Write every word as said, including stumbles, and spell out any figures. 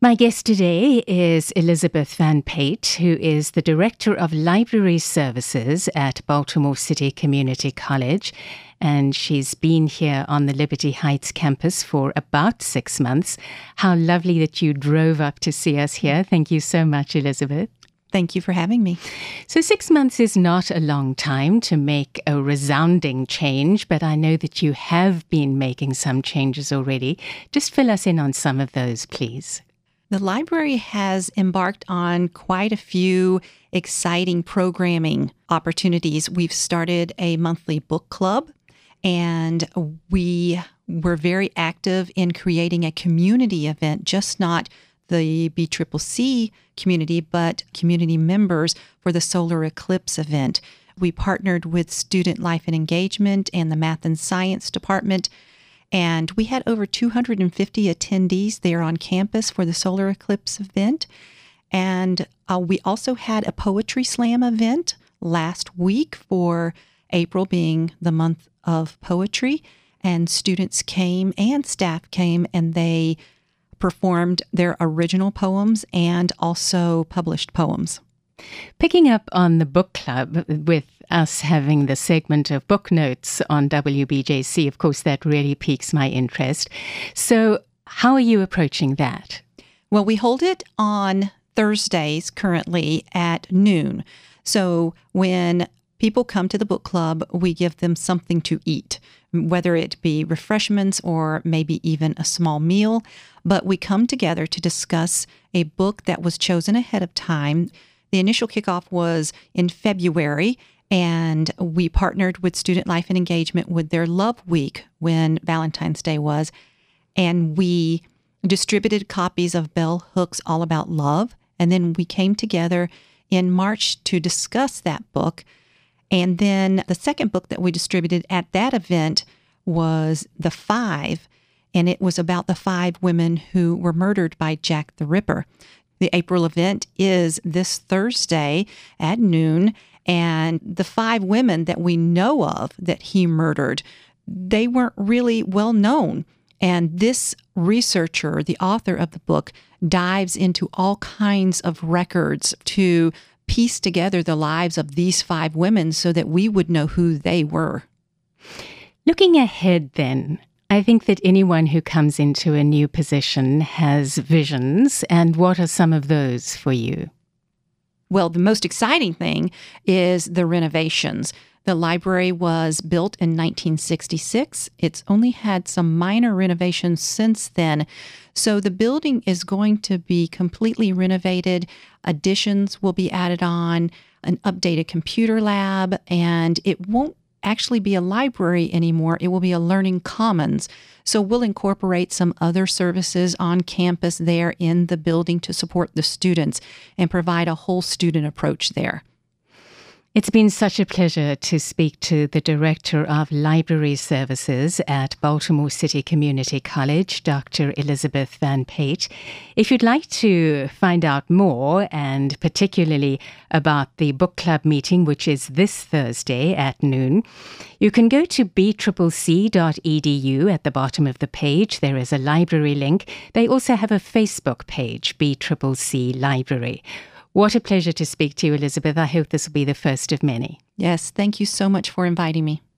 My guest today is Elizabeth Van Pate, who is the Director of Library Services at Baltimore City Community College. And she's been here on the Liberty Heights campus for about six months. How lovely that you drove up to see us here. Thank you so much, Elizabeth. Thank you for having me. So six months is not a long time to make a resounding change, but I know that you have been making some changes already. Just fill us in on some of those, please. The library has embarked on quite a few exciting programming opportunities. We've started a monthly book club, and we were very active in creating a community event, just not the B C C C community, but community members for the solar eclipse event. We partnered with Student Life and Engagement and the Math and Science Department, and we had over two hundred fifty attendees there on campus for the solar eclipse event. And uh, we also had a poetry slam event last week for April being the month of poetry. And students came and staff came and they performed their original poems and also published poems. Picking up on the book club, with us having the segment of book notes on W B J C, of course, that really piques my interest. So how are you approaching that? Well, we hold it on Thursdays currently at noon. So when people come to the book club, we give them something to eat, whether it be refreshments or maybe even a small meal. But we come together to discuss a book that was chosen ahead of time. The initial kickoff was in February, and we partnered with Student Life and Engagement with their Love Week when Valentine's Day was, and we distributed copies of Bell Hooks' All About Love, and then we came together in March to discuss that book. And then the second book that we distributed at that event was The Five, and it was about the five women who were murdered by Jack the Ripper. The April event is this Thursday at noon, and the five women that we know of that he murdered, they weren't really well known. And this researcher, the author of the book, dives into all kinds of records to piece together the lives of these five women so that we would know who they were. Looking ahead then, I think that anyone who comes into a new position has visions. And what are some of those for you? Well, the most exciting thing is the renovations. The library was built in nineteen sixty-six. It's only had some minor renovations since then. So the building is going to be completely renovated. Additions will be added on, an updated computer lab, and it won't actually be a library anymore. It will be a learning commons. So we'll incorporate some other services on campus there in the building to support the students and provide a whole student approach there. It's been such a pleasure to speak to the Director of Library Services at Baltimore City Community College, Doctor Elizabeth Van Pate. If you'd like to find out more, and particularly about the book club meeting, which is this Thursday at noon, you can go to b c c c dot e d u. At the bottom of the page, there is a library link. They also have a Facebook page, B C C C Library. What a pleasure to speak to you, Elizabeth. I hope this will be the first of many. Yes, thank you so much for inviting me.